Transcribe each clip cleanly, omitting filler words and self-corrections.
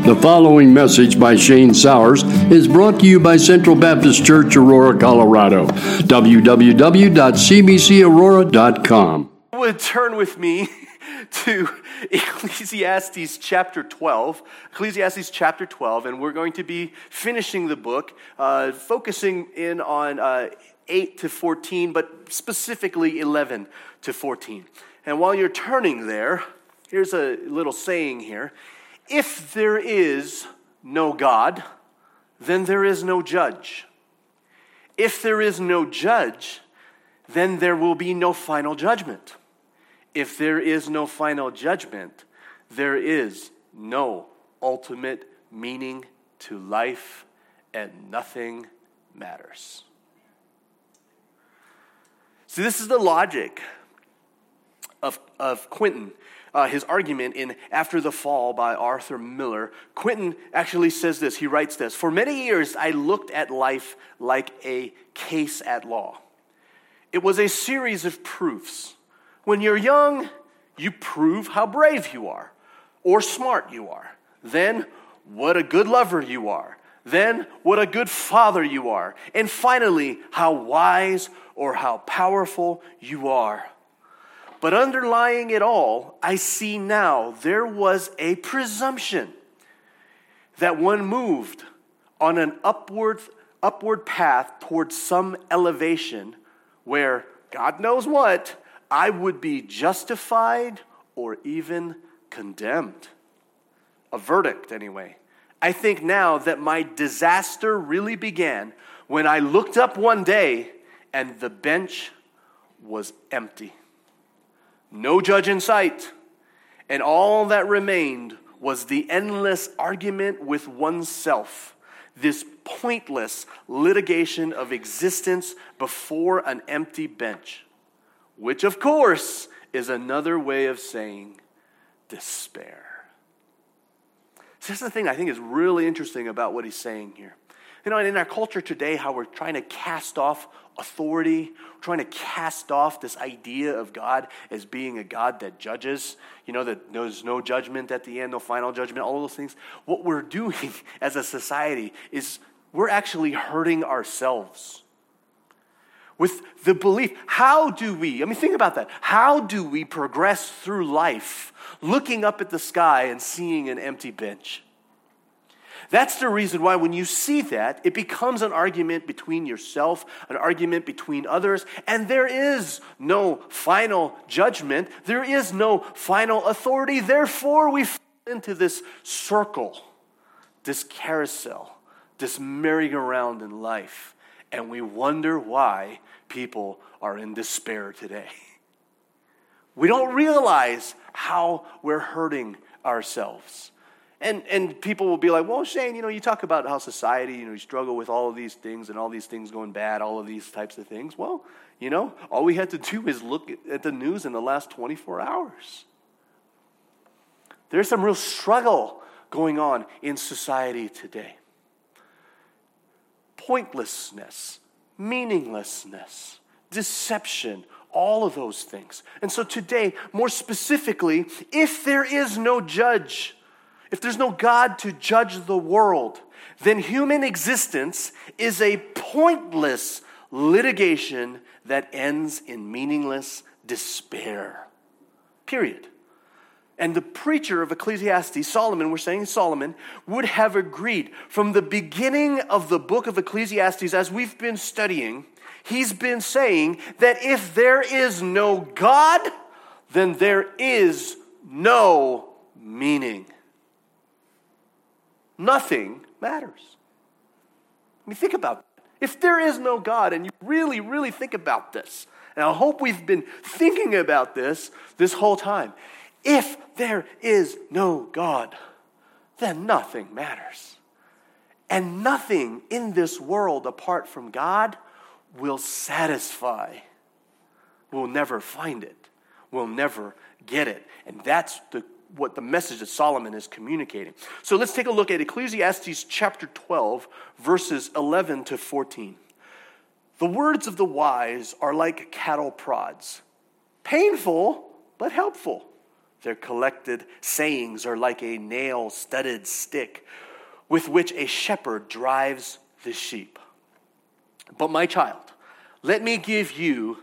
The following message by Shane Sowers is brought to you by Central Baptist Church, Aurora, Colorado. www.cbcaurora.com. Would turn with me to Ecclesiastes chapter 12. Ecclesiastes chapter 12, and we're going to be finishing the book, focusing in on 8 to 14, but specifically 11 to 14. And while you're turning there, here's a little saying here. If there is no God, then there is no judge. If there is no judge, then there will be no final judgment. If there is no final judgment, there is no ultimate meaning to life, and nothing matters. So this is the logic of Quentin. His argument in After the Fall by Arthur Miller. Quentin actually says this. He writes this. For many years, I looked at life like a case at law. It was a series of proofs. When you're young, you prove how brave you are or smart you are. Then, what a good lover you are. Then, what a good father you are. And finally, how wise or how powerful you are. But underlying it all, I see now there was a presumption that one moved on an upward path towards some elevation where, God knows what, I would be justified or even condemned. A verdict, anyway. I think now that my disaster really began when I looked up one day and the bench was empty. No judge in sight, and all that remained was the endless argument with oneself, this pointless litigation of existence before an empty bench, which of course is another way of saying despair. So this is the thing I think is really interesting about what he's saying here. You know, in our culture today, how we're trying to cast off authority, we're trying to cast off this idea of God as being a God that judges, that there's no judgment at the end, no final judgment, all those things. What we're doing as a society is we're actually hurting ourselves with the belief. Think about that. How do we progress through life looking up at the sky and seeing an empty bench? That's the reason why when you see that, it becomes an argument between yourself, an argument between others, and there is no final judgment. There is no final authority. Therefore, we fall into this circle, this carousel, this merry-go-round in life, and we wonder why people are in despair today. We don't realize how we're hurting ourselves. And people will be like, well, Shane, you talk about how society, you struggle with all of these things and all these things going bad, all of these types of things. Well, all we had to do is look at the news in the last 24 hours. There's some real struggle going on in society today. Pointlessness, meaninglessness, deception, all of those things. And so today, more specifically, if there is no judge, if there's no God to judge the world, then human existence is a pointless litigation that ends in meaningless despair. Period. And the preacher of Ecclesiastes, Solomon, would have agreed. From the beginning of the book of Ecclesiastes, as we've been studying, he's been saying that if there is no God, then there is no meaning. Nothing matters. Think about that. If there is no God, and you really, really think about this, and I hope we've been thinking about this whole time. If there is no God, then nothing matters. And nothing in this world apart from God will satisfy. We'll never find it. We'll never get it. And that's what the message that Solomon is communicating. So let's take a look at Ecclesiastes chapter 12, verses 11 to 14. The words of the wise are like cattle prods, painful but helpful. Their collected sayings are like a nail-studded stick with which a shepherd drives the sheep. But my child, let me give you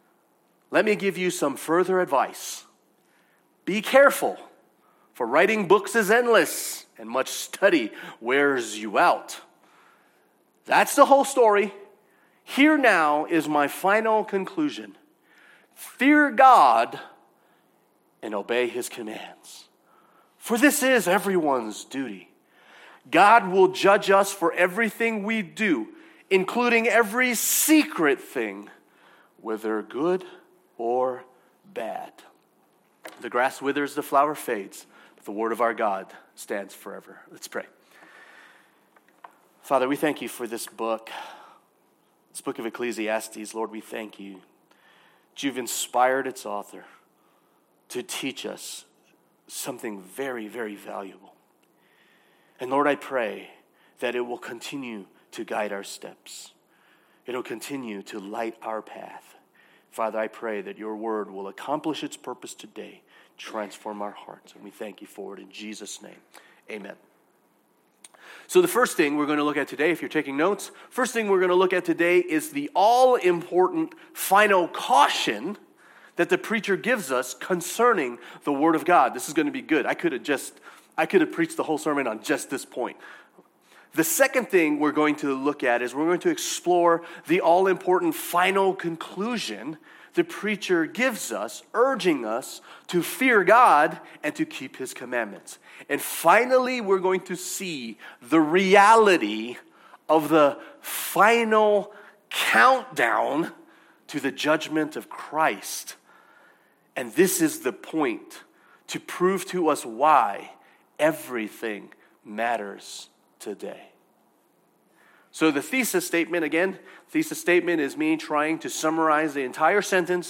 some further advice. Be careful, for writing books is endless, and much study wears you out. That's the whole story. Here now is my final conclusion. Fear God and obey his commands, for this is everyone's duty. God will judge us for everything we do, including every secret thing, whether good or bad. The grass withers, the flower fades, but the word of our God stands forever. Let's pray. Father, we thank you for this book of Ecclesiastes. Lord, we thank you that you've inspired its author to teach us something very, very valuable. And Lord, I pray that it will continue to guide our steps. It'll continue to light our path. Father, I pray that your word will accomplish its purpose today, transform our hearts. And we thank you for it in Jesus' name. Amen. So the first thing we're going to look at today, if you're taking notes, first thing we're going to look at today is the all-important final caution that the preacher gives us concerning the Word of God. This is going to be good. I could have preached the whole sermon on just this point. The second thing we're going to look at is we're going to explore the all-important final conclusion the preacher gives us, urging us to fear God and to keep his commandments. And finally, we're going to see the reality of the final countdown to the judgment of Christ. And this is the point to prove to us why everything matters today. So the thesis statement is me trying to summarize the entire sermon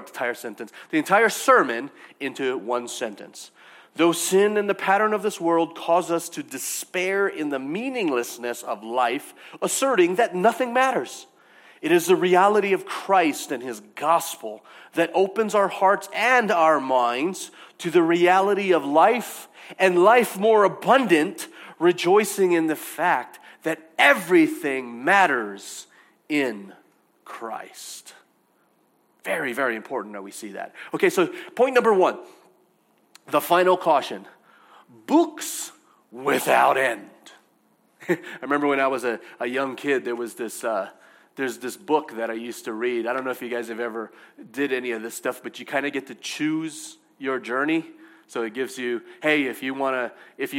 into one sentence. Though sin and the pattern of this world cause us to despair in the meaninglessness of life, asserting that nothing matters, it is the reality of Christ and his gospel that opens our hearts and our minds to the reality of life and life more abundant, rejoicing in the fact that everything matters in Christ. Very, very important that we see that. Okay, so point number one, the final caution. Books without end. I remember when I was a young kid, there's this book that I used to read. I don't know if you guys have ever did any of this stuff, but you kind of get to choose your journey. So it gives you, hey, if you want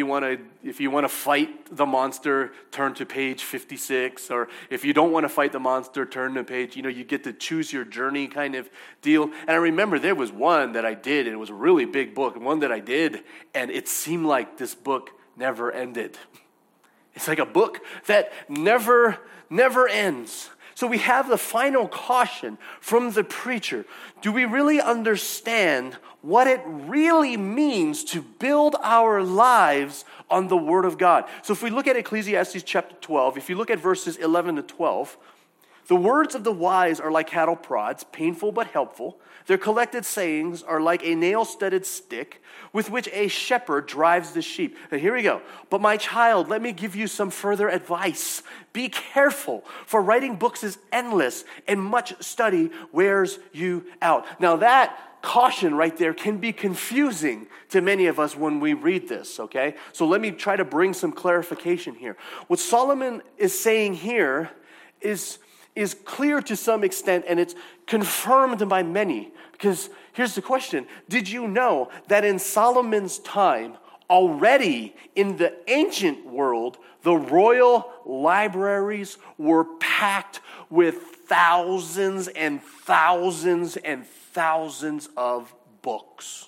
to fight the monster, turn to page 56, or if you don't want to fight the monster, turn to page, you get to choose your journey kind of deal. And I remember there was one that I did, and it was a really big book, and one that I did, and it seemed like this book never ended. It's like a book that never ends. So we have the final caution from the preacher. Do we really understand what it really means to build our lives on the Word of God? So if we look at Ecclesiastes chapter 12, if you look at verses 11 to 12, the words of the wise are like cattle prods, painful but helpful. Their collected sayings are like a nail-studded stick with which a shepherd drives the sheep. Now here we go. But my child, let me give you some further advice. Be careful, for writing books is endless, and much study wears you out. Now that caution right there can be confusing to many of us when we read this, okay? So let me try to bring some clarification here. What Solomon is saying here is clear to some extent, and it's confirmed by many. Because here's the question. Did you know that in Solomon's time, already in the ancient world, the royal libraries were packed with thousands and thousands and thousands of books?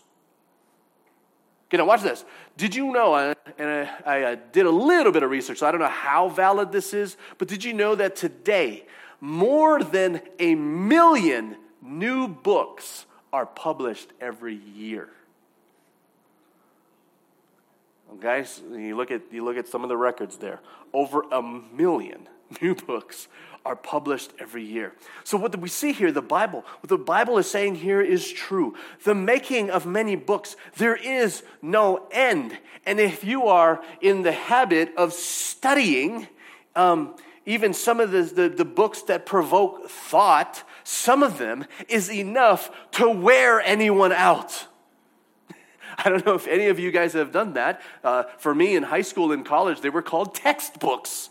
Okay, now watch this. Did you know, and I did a little bit of research, so I don't know how valid this is, but did you know that today, more than 1 million new books are published every year? Okay, so you look at some of the records there. Over 1 million new books are published every year. So what we see here, what the Bible is saying here is true. The making of many books, there is no end. And if you are in the habit of studying, even some of the books that provoke thought, some of them is enough to wear anyone out. I don't know if any of you guys have done that. For me, in high school and college, they were called textbooks.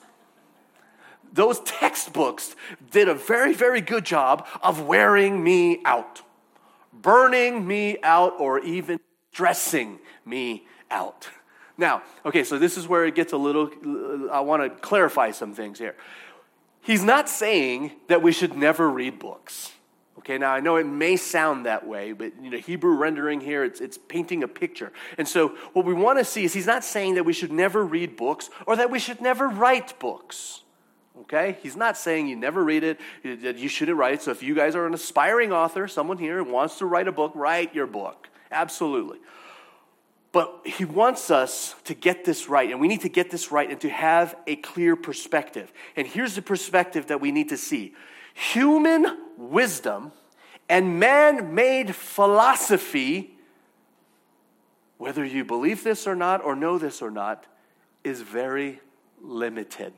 Those textbooks did a very, very good job of wearing me out, burning me out, or even stressing me out. Now, okay, so this is where it gets a little, I want to clarify some things here. He's not saying that we should never read books. Okay, now I know it may sound that way, but Hebrew rendering here, it's painting a picture. And so what we want to see is he's not saying that we should never read books or that we should never write books. Okay, he's not saying you never read it, that you shouldn't write it. So if you guys are an aspiring author, someone here wants to write a book, write your book. Absolutely. But he wants us to get this right, and we need to get this right and to have a clear perspective. And here's the perspective that we need to see. Human wisdom and man-made philosophy, whether you believe this or not or know this or not, is very limited.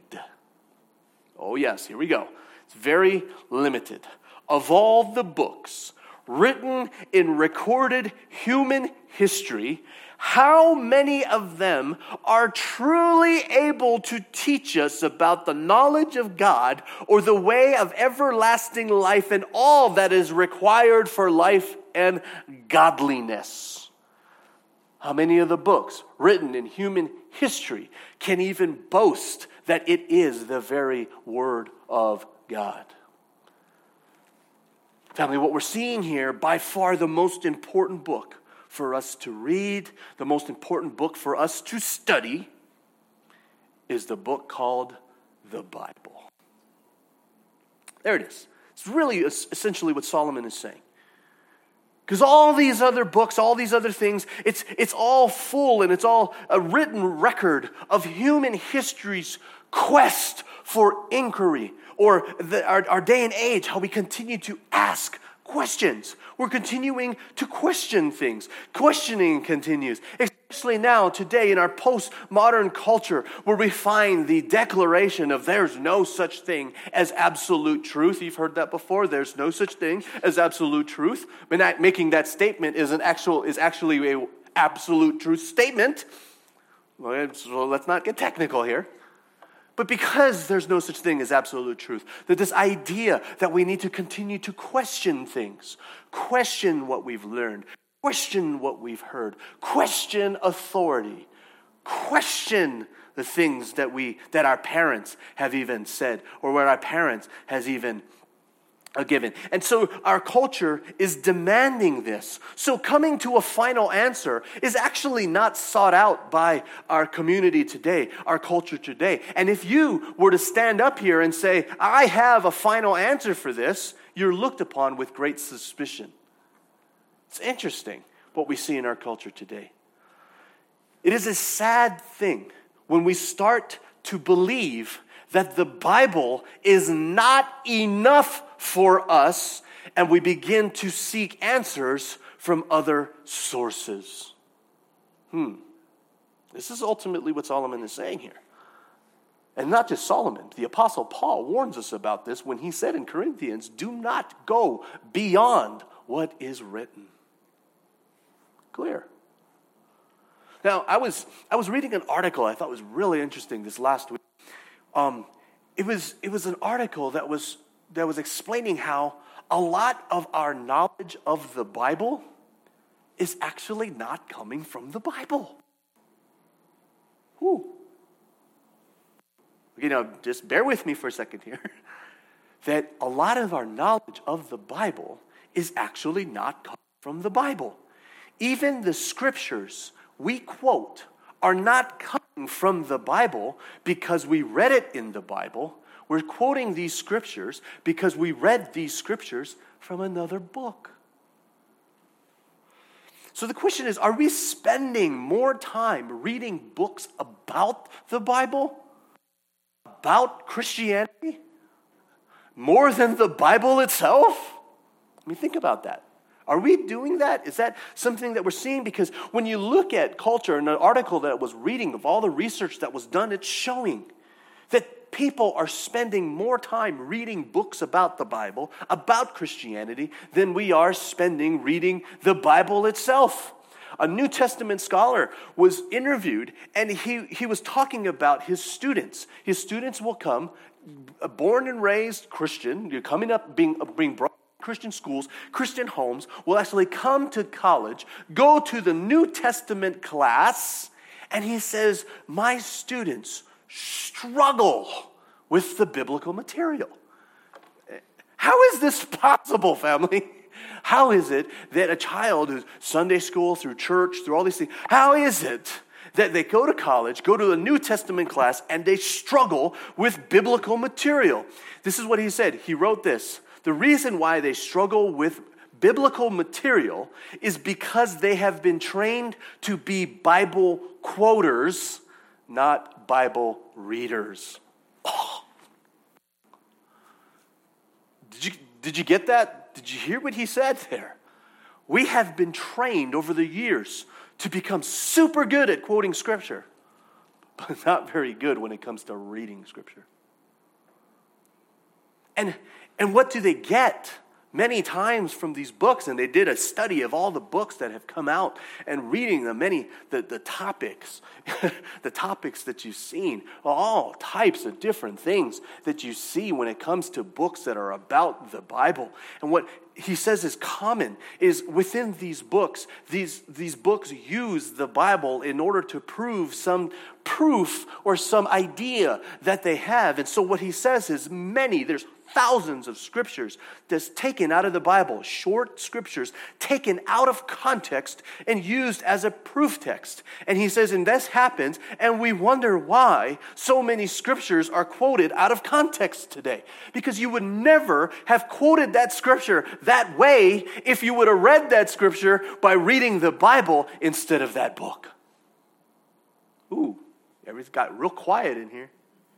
Oh yes, here we go. It's very limited. Of all the books written in recorded human history, how many of them are truly able to teach us about the knowledge of God or the way of everlasting life and all that is required for life and godliness? How many of the books written in human history can even boast that it is the very Word of God? Family, what we're seeing here, by far the most important book for us to read, the most important book for us to study, is the book called the Bible. There it is. It's really essentially what Solomon is saying. Because all these other books, all these other things, it's all full and it's all a written record of human history's quest for inquiry, or our day and age, how we continue to ask questions. We're continuing to question things. Questioning continues, especially now, today, in our postmodern culture, where we find the declaration of there's no such thing as absolute truth. You've heard that before. There's no such thing as absolute truth. But making that statement is actually an absolute truth statement. Well, let's not get technical here. But because there's no such thing as absolute truth, that this idea that we need to continue to question things, question what we've learned, question what we've heard, question authority, question the things that our parents have even said, or what our parents has even given. And so our culture is demanding this. So coming to a final answer is actually not sought out by our community today, our culture today. And if you were to stand up here and say, I have a final answer for this, you're looked upon with great suspicion. It's interesting what we see in our culture today. It is a sad thing when we start to believe that the Bible is not enough for us, and we begin to seek answers from other sources. This is ultimately what Solomon is saying here. And not just Solomon. The Apostle Paul warns us about this when he said in Corinthians, do not go beyond what is written. Clear. Now, I was reading an article I thought was really interesting this last week. It was an article that was explaining how a lot of our knowledge of the Bible is actually not coming from the Bible. Just bear with me for a second here. That a lot of our knowledge of the Bible is actually not coming from the Bible. Even the scriptures we quote are not coming from the Bible because we read it in the Bible. We're quoting these scriptures because we read these scriptures from another book. So the question is, are we spending more time reading books about the Bible? About Christianity? More than the Bible itself? I mean, think about that. Are we doing that? Is that something that we're seeing? Because when you look at culture, in an article that I was reading of all the research that was done, it's showing that people are spending more time reading books about the Bible, about Christianity, than we are spending reading the Bible itself. A New Testament scholar was interviewed, and he was talking about his students. His students will come, born and raised Christian, you're coming up being brought Christian schools, Christian homes, will actually come to college, go to the New Testament class, and he says, my students struggle with the biblical material. How is this possible, family? How is it that a child who's Sunday school, through church, through all these things, how is it that they go to college, go to a New Testament class, and they struggle with biblical material? This is what he said. He wrote this. The reason why they struggle with biblical material is because they have been trained to be Bible quoters, not Bible readers. Oh. Did you get that? Did you hear what he said there? We have been trained over the years to become super good at quoting Scripture, but not very good when it comes to reading Scripture. And what do they get many times from these books? And they did a study of all the books that have come out and reading the topics, the topics that you've seen, all types of different things that you see when it comes to books that are about the Bible. And what he says is common is within these books use the Bible in order to prove some proof or some idea that they have. And so what he says is there's thousands of scriptures that's taken out of the Bible, short scriptures taken out of context and used as a proof text. And he says, and this happens, and we wonder why so many scriptures are quoted out of context today. Because you would never have quoted that scripture that way if you would have read that scripture by reading the Bible instead of that book. Ooh, everything's got real quiet in here.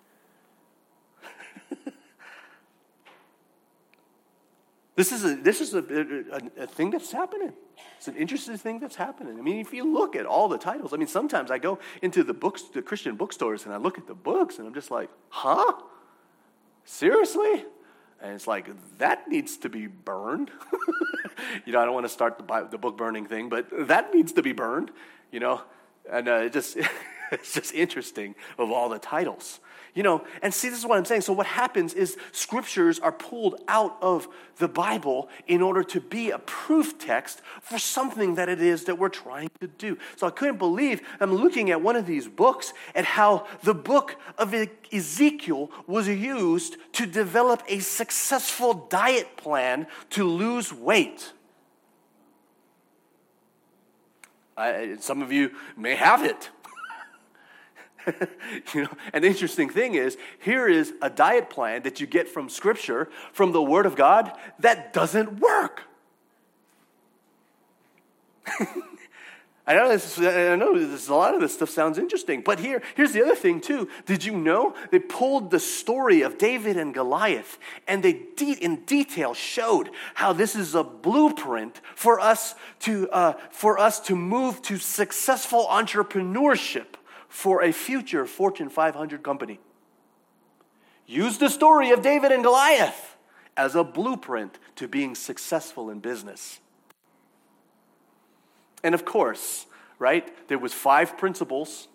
This is a thing that's happening. It's an interesting thing that's happening. I mean, if you look at all the titles, I mean, sometimes I go into the Christian bookstores, and I look at the books, and I'm just like, huh? Seriously? And it's like, that needs to be burned. I don't want to start the book burning thing, but that needs to be burned, And it's just interesting of all the titles. And see, this is what I'm saying. So what happens is scriptures are pulled out of the Bible in order to be a proof text for something that it is that we're trying to do. So I couldn't believe, I'm looking at one of these books and how the book of Ezekiel was used to develop a successful diet plan to lose weight. Some of you may have it. An interesting thing is, here is a diet plan that you get from Scripture, from the Word of God, that doesn't work. I know a lot of this stuff sounds interesting, but here's the other thing too. Did you know they pulled the story of David and Goliath, and they in detail showed how this is a blueprint for us to move to successful entrepreneurship for a future Fortune 500 company. Use the story of David and Goliath as a blueprint to being successful in business. And of course, right, there was 5 principles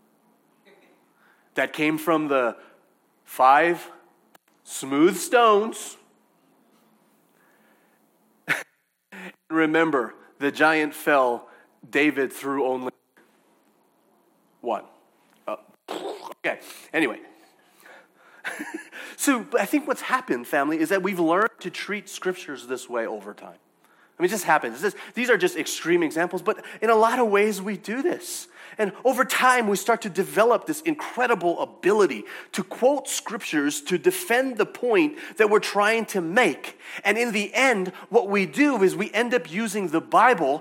that came from the 5 smooth stones. Remember, the giant fell, David threw only 1. Okay, anyway. So I think what's happened, family, is that we've learned to treat scriptures this way over time. I mean, it just happens. These are just extreme examples, but in a lot of ways we do this. And over time, we start to develop this incredible ability to quote scriptures to defend the point that we're trying to make. And in the end, what we do is we end up using the Bible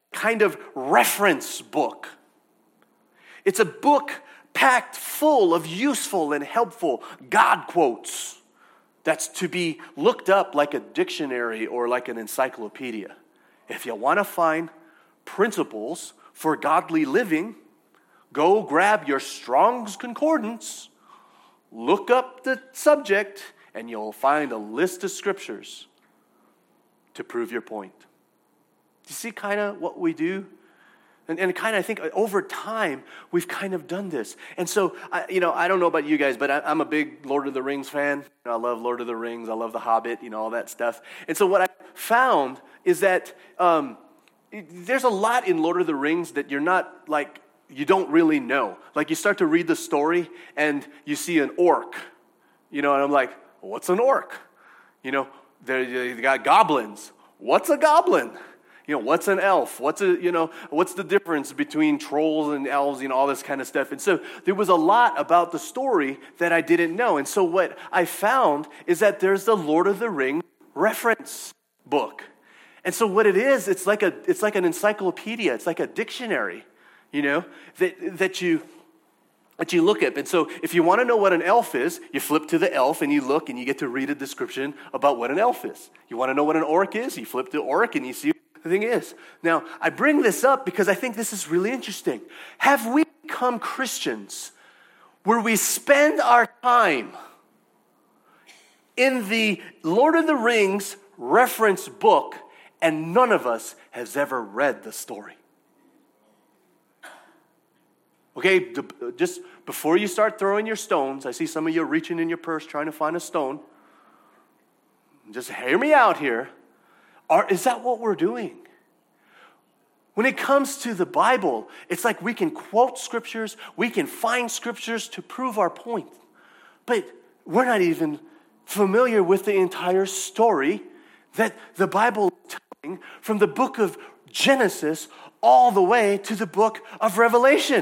kind of reference book. It's a book packed full of useful and helpful God quotes that's to be looked up like a dictionary or like an encyclopedia. If you want to find principles for godly living, go grab your Strong's Concordance, look up the subject, and you'll find a list of scriptures to prove your point. Do you see kind of what we do? And kind of, I think, over time, we've kind of done this. And so, I don't know about you guys, but I'm a big Lord of the Rings fan. I love Lord of the Rings. I love The Hobbit, all that stuff. And so what I found is that there's a lot in Lord of the Rings that you're not, you don't really know. Like, you start to read the story, and you see an orc, and I'm like, what's an orc? They got goblins. What's a goblin? What's an elf? What's the difference between trolls and elves, all this kind of stuff. And so there was a lot about the story that I didn't know. And so what I found is that there's the Lord of the Rings reference book. And so what it is, it's like an encyclopedia. It's like a dictionary, that you look at. And so if you want to know what an elf is, you flip to the elf and you look and you get to read a description about what an elf is. You want to know what an orc is, you flip to orc and you see what the thing is. Now, I bring this up because I think this is really interesting. Have we become Christians where we spend our time in the Lord of the Rings reference book and none of us has ever read the story? Okay, just before you start throwing your stones, I see some of you reaching in your purse trying to find a stone. Just hear me out here. Is that what we're doing? When it comes to the Bible, it's like we can quote scriptures, we can find scriptures to prove our point. But we're not even familiar with the entire story that the Bible is telling from the book of Genesis all the way to the book of Revelation.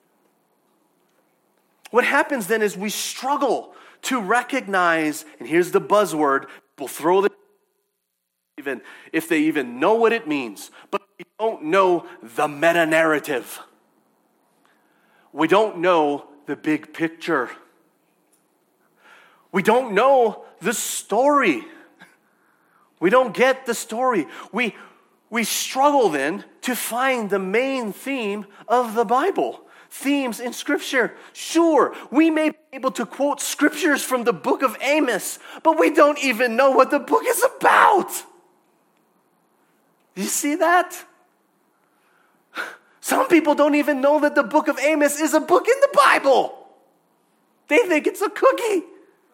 What happens then is we struggle to recognize, and here's the buzzword, we'll throw the even if they even know what it means, but we don't know the meta-narrative. We don't know the big picture. We don't know the story. We don't get the story. We struggle then to find the main theme of the Bible. Themes in Scripture. Sure, we may be able to quote scriptures from the book of Amos, but we don't even know what the book is about. You see that? Some people don't even know that the book of Amos is a book in the Bible. They think it's a cookie.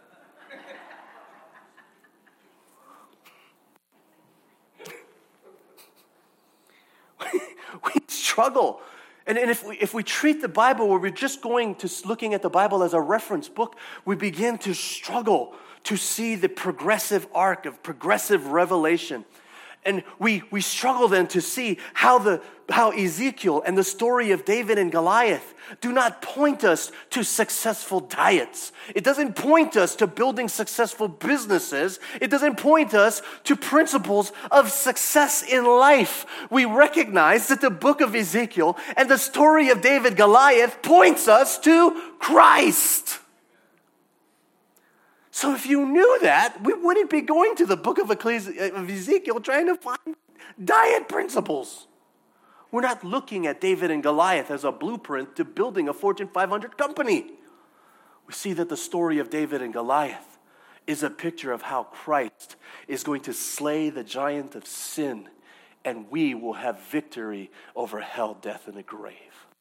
We struggle. And if we treat the Bible where we're just going to looking at the Bible as a reference book, we begin to struggle to see the progressive arc of progressive revelation. And we struggle then to see how Ezekiel and the story of David and Goliath do not point us to successful diets. It doesn't point us to building successful businesses. It doesn't point us to principles of success in life. We recognize that the book of Ezekiel and the story of David Goliath points us to Christ. So if you knew that, we wouldn't be going to the book of Ezekiel trying to find diet principles. We're not looking at David and Goliath as a blueprint to building a Fortune 500 company. We see that the story of David and Goliath is a picture of how Christ is going to slay the giant of sin, and we will have victory over hell, death, and the grave.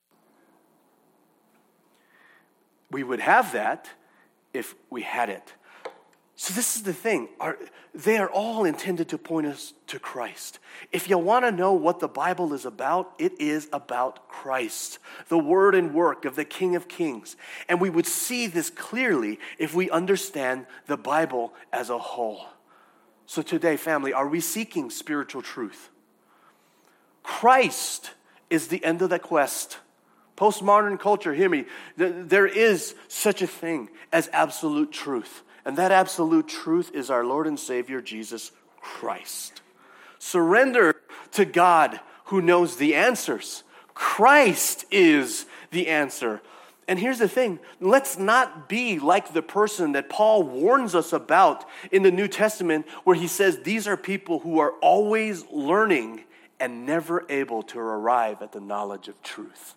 We would have that if we had it. So this is the thing. They are all intended to point us to Christ. If you want to know what the Bible is about, it is about Christ, the word and work of the King of Kings. And we would see this clearly if we understand the Bible as a whole. So today, family, are we seeking spiritual truth? Christ is the end of the quest. Postmodern culture, hear me, there is such a thing as absolute truth. And that absolute truth is our Lord and Savior, Jesus Christ. Surrender to God who knows the answers. Christ is the answer. And here's the thing, let's not be like the person that Paul warns us about in the New Testament, where he says these are people who are always learning and never able to arrive at the knowledge of truth.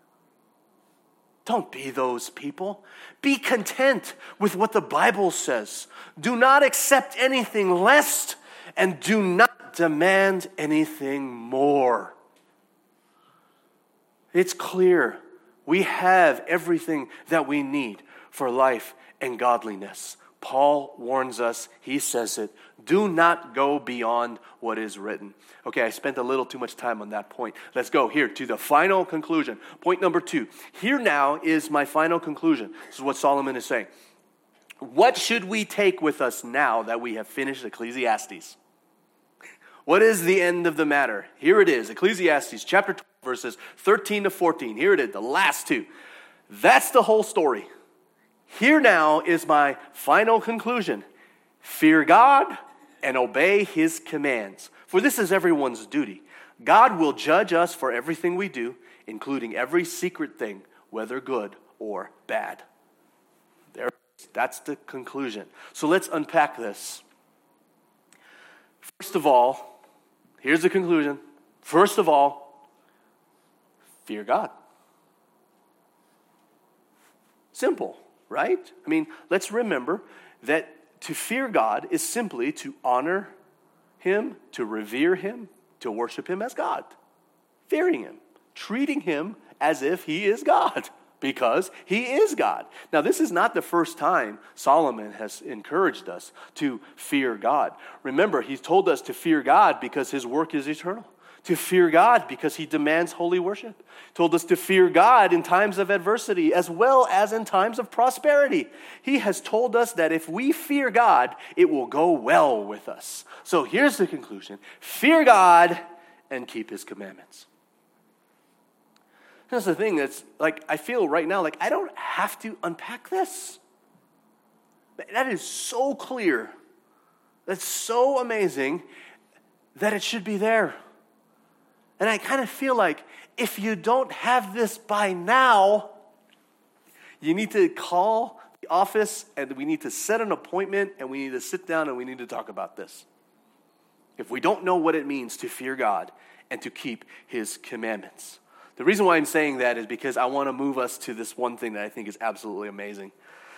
Don't be those people. Be content with what the Bible says. Do not accept anything less, and do not demand anything more. It's clear. We have everything that we need for life and godliness. Paul warns us, he says it, do not go beyond what is written. Okay, I spent a little too much time on that point. Let's go here to the final conclusion. Point number 2. Here now is my final conclusion. This is what Solomon is saying. What should we take with us now that we have finished Ecclesiastes? What is the end of the matter? Here it is, Ecclesiastes chapter 12, verses 13 to 14. Here it is, the last 2. That's the whole story. Here now is my final conclusion. Fear God and obey his commands, for this is everyone's duty. God will judge us for everything we do, including every secret thing, whether good or bad. That's the conclusion. So let's unpack this. First of all, here's the conclusion. First of all, fear God. Simple, right? I mean, let's remember that to fear God is simply to honor him, to revere him, to worship him as God. Fearing him, treating him as if he is God, because he is God. Now, this is not the first time Solomon has encouraged us to fear God. Remember, he's told us to fear God because his work is eternal. To fear God because he demands holy worship. He told us to fear God in times of adversity as well as in times of prosperity. He has told us that if we fear God, it will go well with us. So here's the conclusion. Fear God and keep his commandments. That's the thing that's like, I feel right now like I don't have to unpack this. That is so clear. That's so amazing that it should be there. And I kind of feel like if you don't have this by now, you need to call the office and we need to set an appointment and we need to sit down and we need to talk about this. If we don't know what it means to fear God and to keep his commandments. The reason why I'm saying that is because I want to move us to this one thing that I think is absolutely amazing.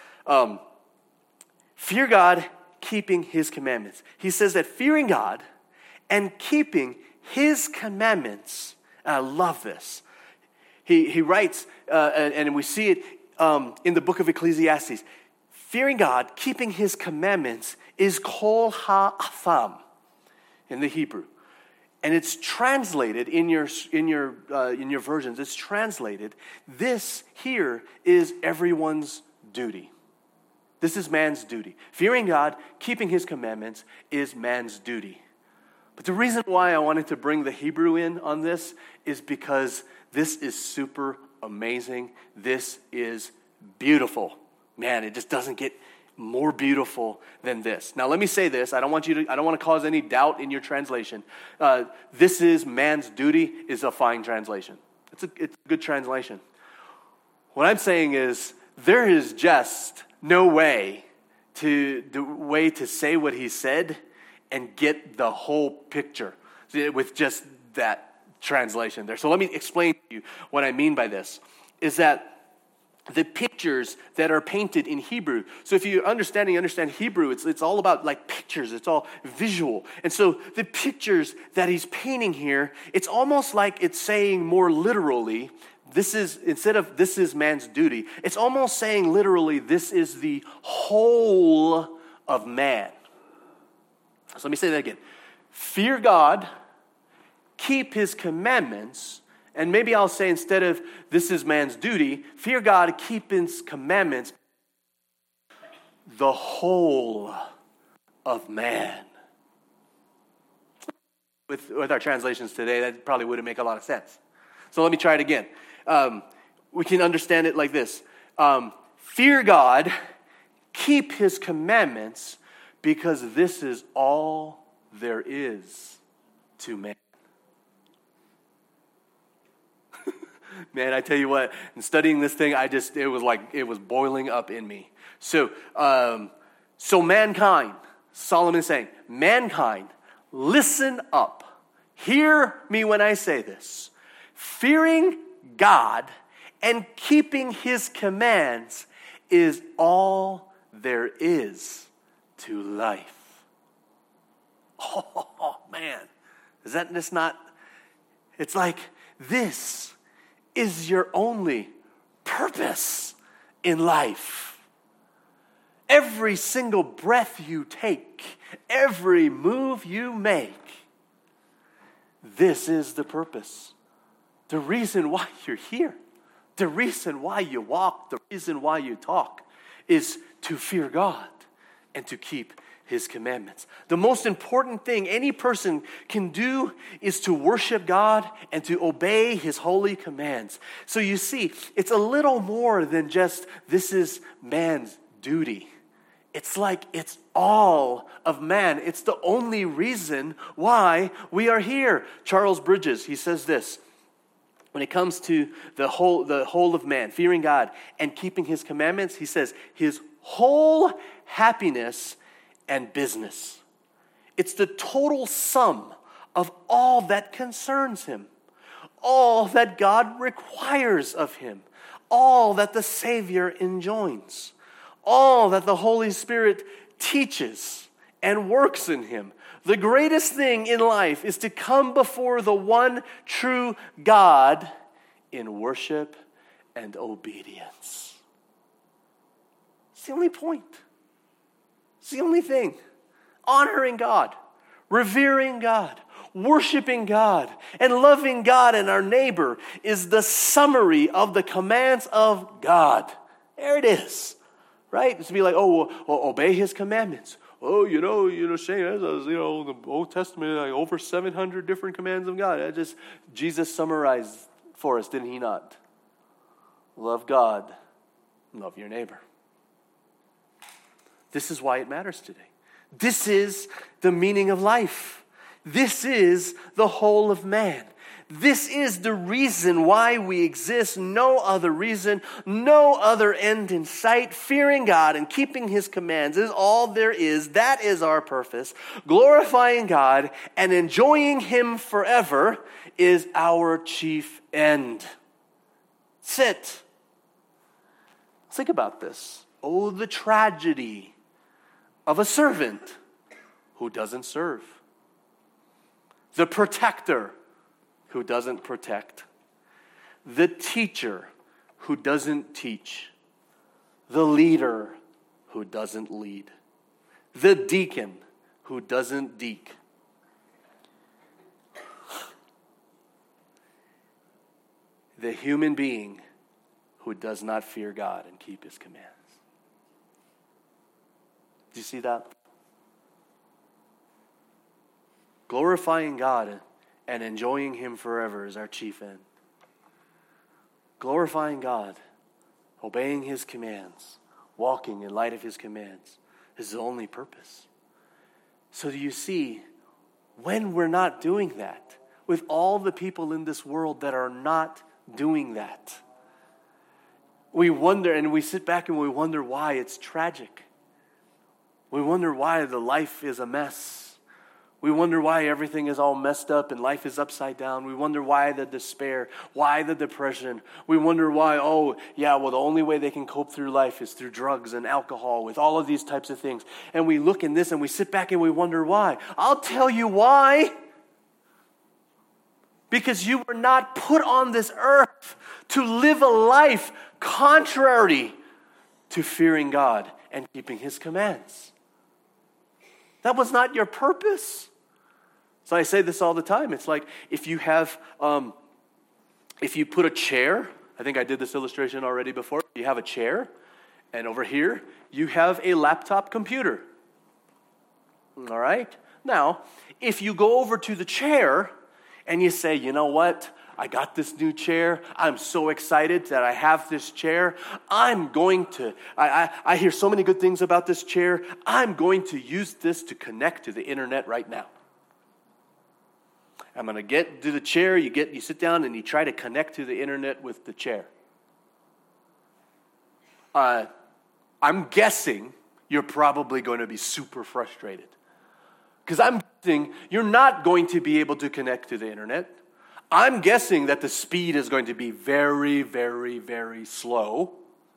Fear God, keeping his commandments. He says that fearing God and keeping his commandments, and I love this. He writes, and we see it in the book of Ecclesiastes. Fearing God, keeping his commandments is kol ha'atham in the Hebrew. And it's translated in your versions. It's translated. This here is everyone's duty. This is man's duty. Fearing God, keeping his commandments is man's duty. But the reason why I wanted to bring the Hebrew in on this is because this is super amazing. This is beautiful. Man, it just doesn't get more beautiful than this. Now, let me say this. I don't want to cause any doubt in your translation. This is man's duty is a fine translation. It's a good translation. What I'm saying is there is just no way to say what he said and get the whole picture with just that translation there. So let me explain to you what I mean by this. Is that the pictures that are painted in Hebrew. So if you understand Hebrew, it's all about like pictures. It's all visual. And so the pictures that he's painting here, it's almost like it's saying more literally, instead of this is man's duty, it's almost saying literally, this is the whole of man. So let me say that again. Fear God, keep his commandments, and maybe I'll say instead of this is man's duty, fear God, keep his commandments, the whole of man. With our translations today, that probably wouldn't make a lot of sense. So let me try it again. We can understand it like this. Fear God, keep his commandments, because this is all there is to man. Man, I tell you what, in studying this thing, it was boiling up in me. So mankind, Solomon is saying, mankind, listen up. Hear me when I say this. Fearing God and keeping his commands is all there is to life. Oh man, is that just not, it's like this is your only purpose in life. Every single breath you take, every move you make, this is the purpose. The reason why you're here, the reason why you walk, the reason why you talk is to fear God and to keep his commandments. The most important thing any person can do is to worship God and to obey his holy commands. So you see, it's a little more than just this is man's duty. It's like it's all of man. It's the only reason why we are here. Charles Bridges, he says this. When it comes to the whole of man, fearing God and keeping his commandments, he says his whole happiness and business. It's the total sum of all that concerns him, all that God requires of him, all that the Savior enjoins, all that the Holy Spirit teaches and works in him. The greatest thing in life is to come before the one true God in worship and obedience. It's the only point. It's the only thing. Honoring God, revering God, worshiping God, and loving God and our neighbor is the summary of the commands of God. There it is. Right? It's to be like, obey his commandments. Oh, Shane, the Old Testament, like over 700 different commands of God. Jesus summarized for us, didn't he not? Love God, love your neighbor. This is why it matters today. This is the meaning of life. This is the whole of man. This is the reason why we exist. No other reason, no other end in sight. Fearing God and keeping his commands is all there is. That is our purpose. Glorifying God and enjoying him forever is our chief end. Sit. Think about this. Oh, the tragedy of a servant who doesn't serve. The protector who doesn't protect. The teacher who doesn't teach. The leader who doesn't lead. The deacon who doesn't deek. The human being who does not fear God and keep his commands. Do you see that? Glorifying God and enjoying him forever is our chief end. Glorifying God, obeying his commands, walking in light of his commands is the only purpose. So do you see, when we're not doing that, with all the people in this world that are not doing that, we wonder and we sit back and we wonder why it's tragic. We wonder why the life is a mess. We wonder why everything is all messed up and life is upside down. We wonder why the despair, why the depression. We wonder why, the only way they can cope through life is through drugs and alcohol, with all of these types of things. And we look in this and we sit back and we wonder why. I'll tell you why. Because you were not put on this earth to live a life contrary to fearing God and keeping his commands. That was not your purpose. So I say this all the time. It's like if you put a chair, I think I did this illustration already before. You have a chair, and over here, you have a laptop computer. All right? Now, if you go over to the chair and you say, you know what? I got this new chair. I'm so excited that I have this chair. I hear so many good things about this chair. I'm going to use this to connect to the internet right now. I'm going to get to the chair. You sit down and you try to connect to the internet with the chair. I'm guessing you're probably going to be super frustrated. Because I'm guessing you're not going to be able to connect to the internet. I'm guessing that the speed is going to be very, very, very slow.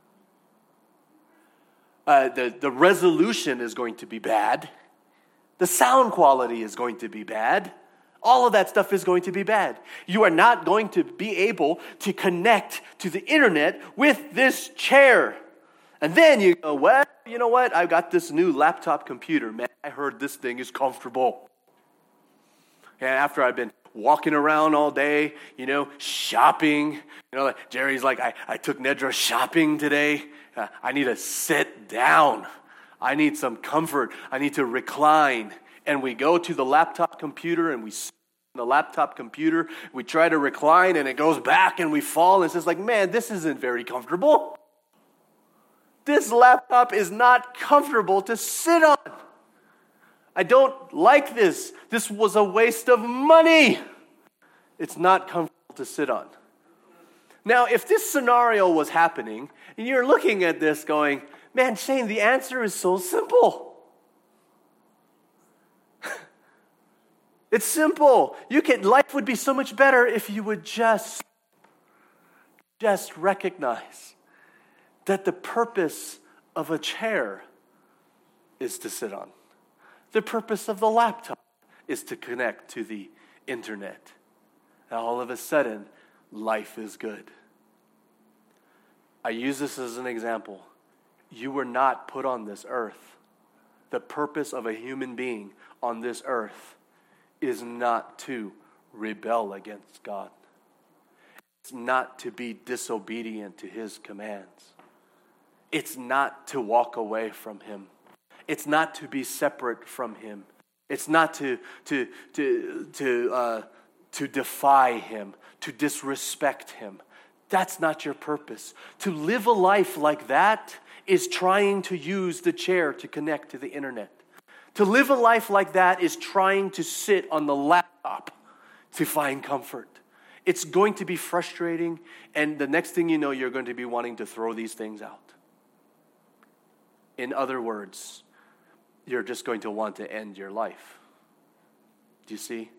The resolution is going to be bad. The sound quality is going to be bad. All of that stuff is going to be bad. You are not going to be able to connect to the internet with this chair. And then you go, well, you know what? I've got this new laptop computer. Man, I heard this thing is comfortable. And after I've been walking around all day, shopping. Jerry's like, I took Nedra shopping today. I need to sit down. I need some comfort. I need to recline. And we go to the laptop computer and we sit on the laptop computer. We try to recline and it goes back and we fall. And it's just like, man, this isn't very comfortable. This laptop is not comfortable to sit on. I don't like this. This was a waste of money. It's not comfortable to sit on. Now, if this scenario was happening, and you're looking at this going, man, Shane, the answer is so simple. It's simple. Life would be so much better if you would just recognize that the purpose of a chair is to sit on. The purpose of the laptop is to connect to the internet. And all of a sudden, life is good. I use this as an example. You were not put on this earth. The purpose of a human being on this earth is not to rebel against God. It's not to be disobedient to His commands. It's not to walk away from Him. It's not to be separate from Him. It's not to defy Him, to disrespect Him. That's not your purpose. To live a life like that is trying to use the chair to connect to the internet. To live a life like that is trying to sit on the laptop to find comfort. It's going to be frustrating, and the next thing you know, you're going to be wanting to throw these things out. In other words, you're just going to want to end your life. Do you see?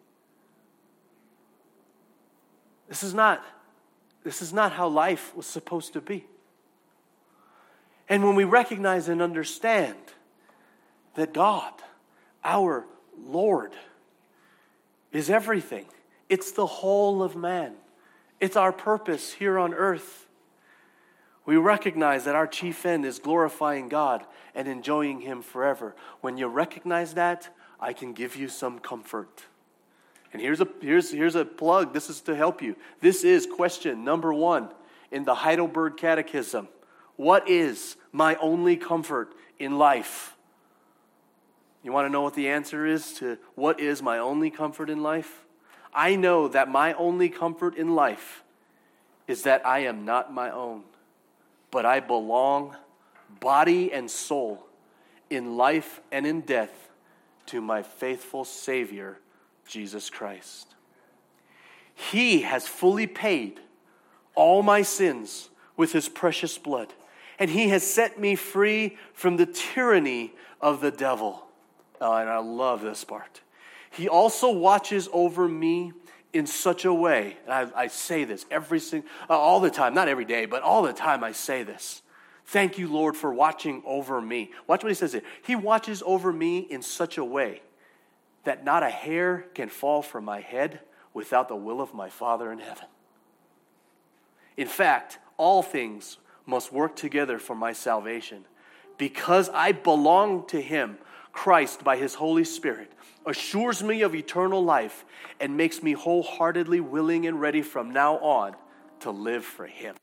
This is not how life was supposed to be. And when we recognize and understand that God, our Lord, is everything, it's the whole of man, it's our purpose here on earth, we recognize that our chief end is glorifying God and enjoying Him forever. When you recognize that, I can give you some comfort. And here's a plug. This is to help you. This is question number 1 in the Heidelberg Catechism. What is my only comfort in life? You want to know what the answer is to what is my only comfort in life? I know that my only comfort in life is that I am not my own, but I belong, body and soul, in life and in death, to my faithful Savior, Jesus Christ. He has fully paid all my sins with His precious blood, and He has set me free from the tyranny of the devil. Oh, and I love this part. He also watches over me in such a way, and I say this all the time, not every day, but all the time I say this. Thank you, Lord, for watching over me. Watch what He says here. He watches over me in such a way that not a hair can fall from my head without the will of my Father in heaven. In fact, all things must work together for my salvation. Because I belong to Him, Christ, by His Holy Spirit, assures me of eternal life and makes me wholeheartedly willing and ready from now on to live for Him.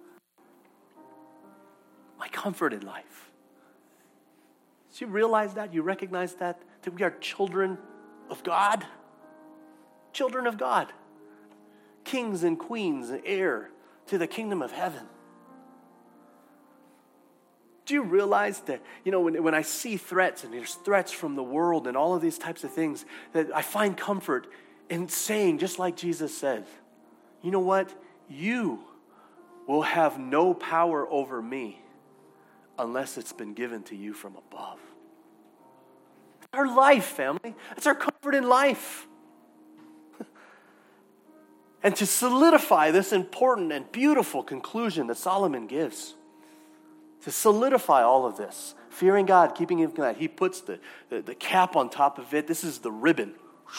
My comfort in life. Do you realize that? You recognize that? That we are children of God? Children of God. Kings and queens and heir to the kingdom of heaven. Do you realize that, when I see threats, and there's threats from the world and all of these types of things, that I find comfort and saying, just like Jesus said, you know what? You will have no power over me unless it's been given to you from above. It's our life, family. It's our comfort in life. And to solidify this important and beautiful conclusion that Solomon gives, to solidify all of this, fearing God, keeping Him commanded, he puts the cap on top of it. This is the ribbon.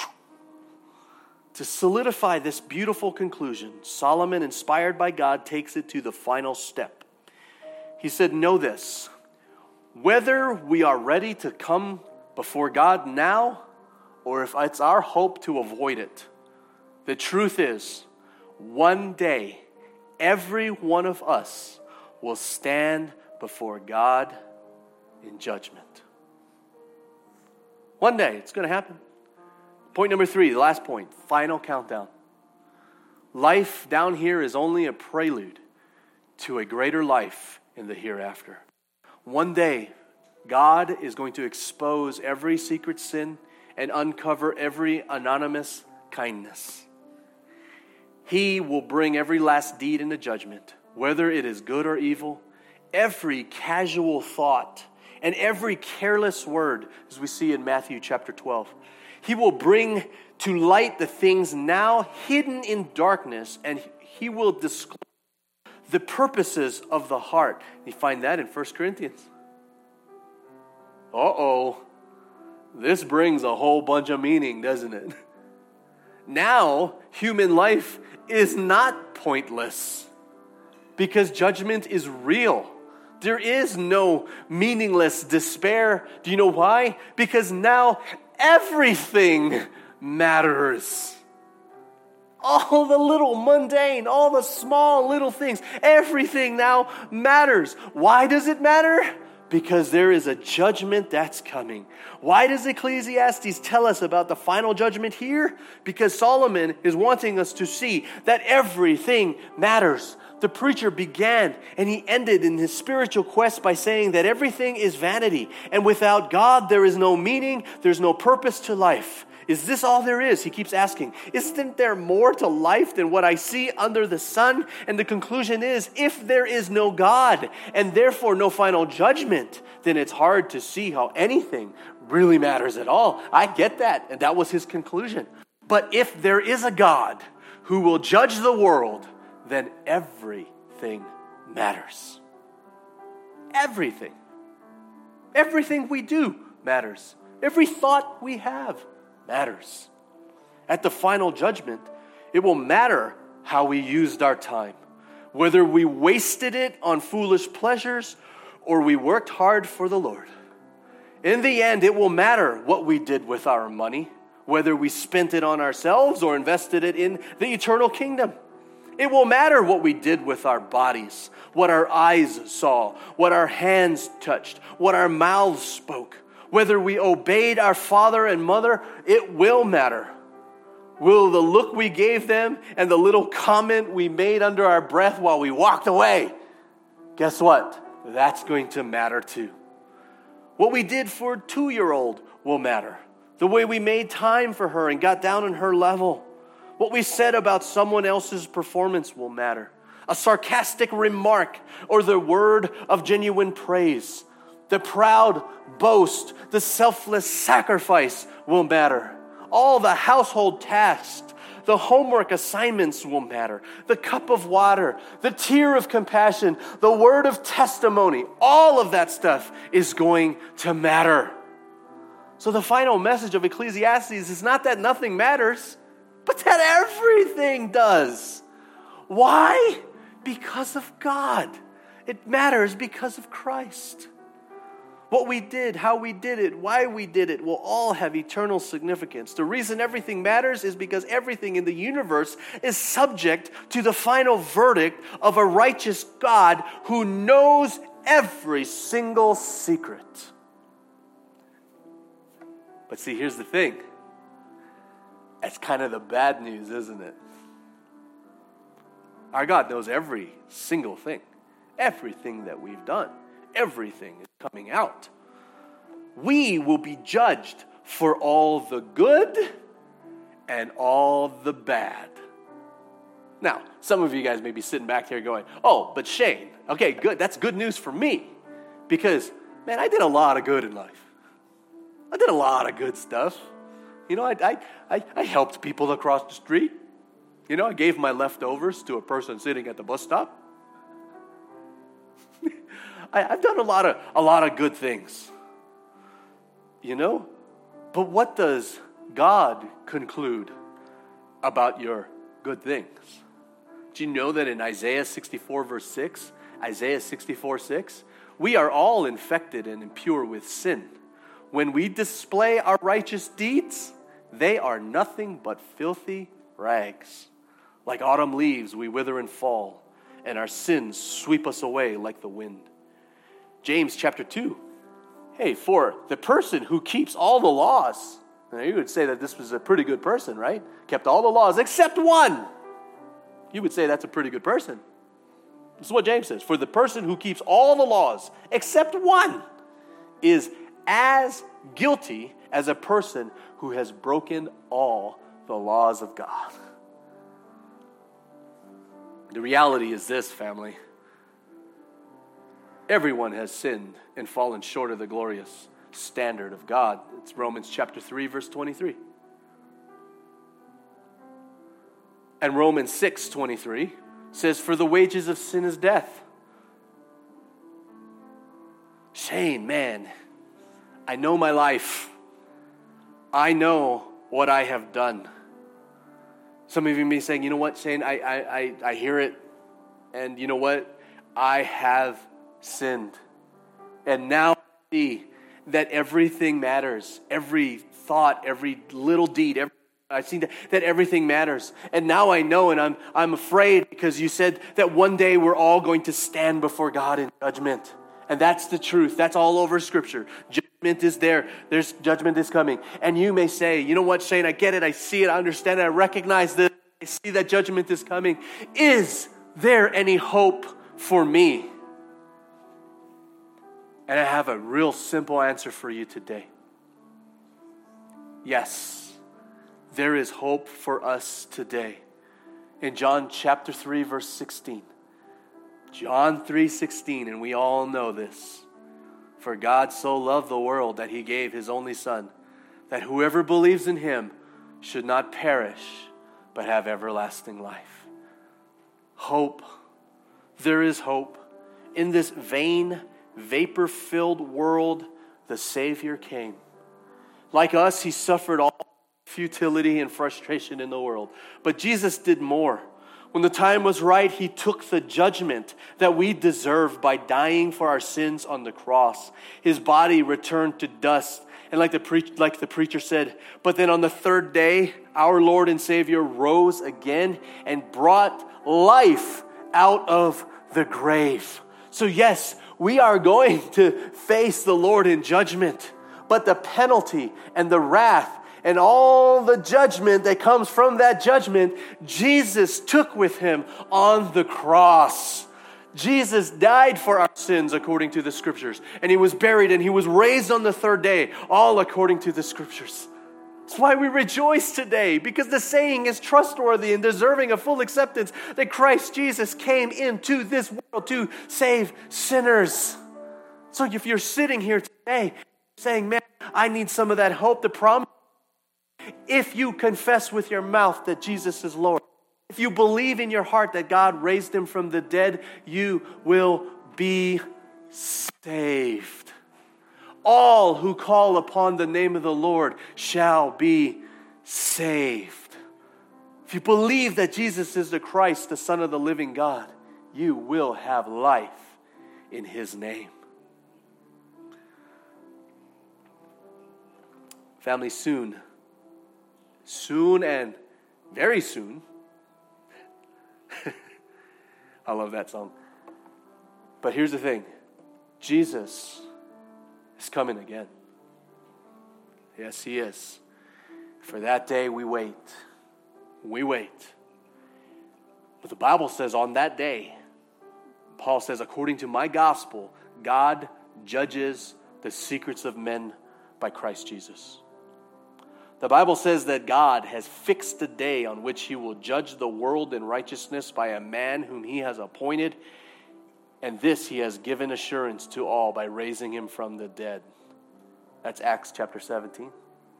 To solidify this beautiful conclusion, Solomon, inspired by God, takes it to the final step. He said, know this, whether we are ready to come before God now, or if it's our hope to avoid it, the truth is, one day, every one of us will stand before God in judgment. One day, it's going to happen. Point number 3, the last point, final countdown. Life down here is only a prelude to a greater life in the hereafter. One day, God is going to expose every secret sin and uncover every anonymous kindness. He will bring every last deed into judgment, whether it is good or evil, every casual thought, and every careless word, as we see in Matthew chapter 12. He will bring to light the things now hidden in darkness, and He will disclose the purposes of the heart. You find that in 1 Corinthians. This brings a whole bunch of meaning, doesn't it? Now, human life is not pointless because judgment is real. There is no meaningless despair. Do you know why? Because now everything matters. All the little mundane, all the small little things, everything now matters. Why does it matter? Because there is a judgment that's coming. Why does Ecclesiastes tell us about the final judgment here? Because Solomon is wanting us to see that everything matters. The preacher began and he ended in his spiritual quest by saying that everything is vanity. And without God, there is no meaning, there's no purpose to life. Is this all there is? He keeps asking. Isn't there more to life than what I see under the sun? And the conclusion is, if there is no God and therefore no final judgment, then it's hard to see how anything really matters at all. I get that. And that was his conclusion. But if there is a God who will judge the world, then everything matters. Everything. Everything we do matters. Every thought we have matters. At the final judgment, it will matter how we used our time. Whether we wasted it on foolish pleasures or we worked hard for the Lord. In the end, it will matter what we did with our money, whether we spent it on ourselves or invested it in the eternal kingdom. It will matter what we did with our bodies, what our eyes saw, what our hands touched, what our mouths spoke. Whether we obeyed our father and mother, it will matter. Will the look we gave them and the little comment we made under our breath while we walked away, guess what? That's going to matter too. What we did for a 2-year-old will matter. The way we made time for her and got down on her level. What we said about someone else's performance will matter. A sarcastic remark or the word of genuine praise. The proud boast, the selfless sacrifice will matter. All the household tasks, the homework assignments will matter. The cup of water, the tear of compassion, the word of testimony, all of that stuff is going to matter. So the final message of Ecclesiastes is not that nothing matters, but that everything does. Why? Because of God. It matters because of Christ. What we did, how we did it, why we did it will all have eternal significance. The reason everything matters is because everything in the universe is subject to the final verdict of a righteous God who knows every single secret. But see, here's the thing. That's kind of the bad news, isn't it? Our God knows every single thing. Everything that we've done. Everything is coming out. We will be judged for all the good and all the bad. Now, some of you guys may be sitting back here going, oh, but Shane, okay, good. That's good news for me. Because, man, I did a lot of good in life. I did a lot of good stuff. You know, I helped people across the street. You know, I gave my leftovers to a person sitting at the bus stop. I've done a lot of good things. You know? But what does God conclude about your good things? Do you know that in Isaiah 64 verse 6, Isaiah 64, 6, we are all infected and impure with sin. When we display our righteous deeds, they are nothing but filthy rags. Like autumn leaves, we wither and fall, and our sins sweep us away like the wind. James chapter 2. Hey, for the person who keeps all the laws, now you would say that this was a pretty good person, right? Kept all the laws except one. You would say that's a pretty good person. This is what James says. For the person who keeps all the laws except one is as guilty as a person who has broken all the laws of God. The reality is this, family. Everyone has sinned and fallen short of the glorious standard of God. It's Romans chapter 3, verse 23. And Romans 6:23 says, for the wages of sin is death. Shane, man, I know my life. I know what I have done. Some of you may be saying, you know what, Shane, I hear it. And you know what? I have sinned. And now I see that everything matters. Every thought, every little deed, I've seen that everything matters. And now I know, and I'm afraid because you said that one day we're all going to stand before God in judgment. And that's the truth. That's all over Scripture. Judgment is there. There's judgment is coming. And you may say, you know what, Shane, I get it. I see it. I understand it. I recognize this. I see that judgment is coming. Is there any hope for me? And I have a real simple answer for you today. Yes. There is hope for us today. In John chapter 3, verse 16. John 3:16, and we all know this. For God so loved the world that he gave his only Son, that whoever believes in him should not perish, but have everlasting life. Hope. There is hope. In this vain, vapor-filled world, the Savior came. Like us, he suffered all futility and frustration in the world. But Jesus did more. When the time was right, he took the judgment that we deserve by dying for our sins on the cross. His body returned to dust. And like the preacher said, but then on the third day, our Lord and Savior rose again and brought life out of the grave. So yes, we are going to face the Lord in judgment. But the penalty and the wrath and all the judgment that comes from that judgment, Jesus took with him on the cross. Jesus died for our sins according to the Scriptures. And he was buried and he was raised on the third day, all according to the Scriptures. That's why we rejoice today, because the saying is trustworthy and deserving of full acceptance that Christ Jesus came into this world to save sinners. So if you're sitting here today saying, man, I need some of that hope, the promise, if you confess with your mouth that Jesus is Lord, if you believe in your heart that God raised him from the dead, you will be saved. All who call upon the name of the Lord shall be saved. If you believe that Jesus is the Christ, the Son of the living God, you will have life in his name. Family, soon and very soon, I love that song. But here's the thing, Jesus is coming again. Yes, he is. For that day we wait. We wait. But the Bible says on that day, Paul says, according to my gospel, God judges the secrets of men by Christ Jesus. The Bible says that God has fixed a day on which he will judge the world in righteousness by a man whom he has appointed, and this he has given assurance to all by raising him from the dead. That's Acts chapter 17.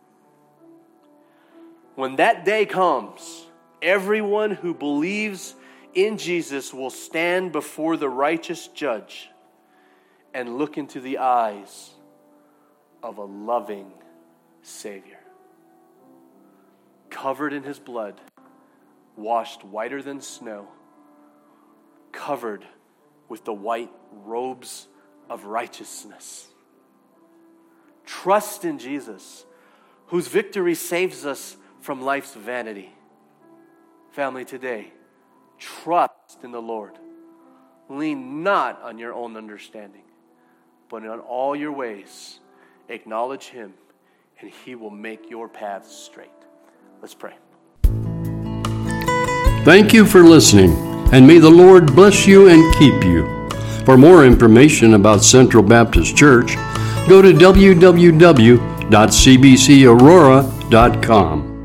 When that day comes, everyone who believes in Jesus will stand before the righteous judge and look into the eyes of a loving Savior. Covered in his blood, washed whiter than snow, covered with the white robes of righteousness. Trust in Jesus, whose victory saves us from life's vanity. Family, today, trust in the Lord. Lean not on your own understanding, but in all your ways, acknowledge him, and he will make your paths straight. Let's pray. Thank you for listening, and may the Lord bless you and keep you. For more information about Central Baptist Church, go to www.cbcaurora.com.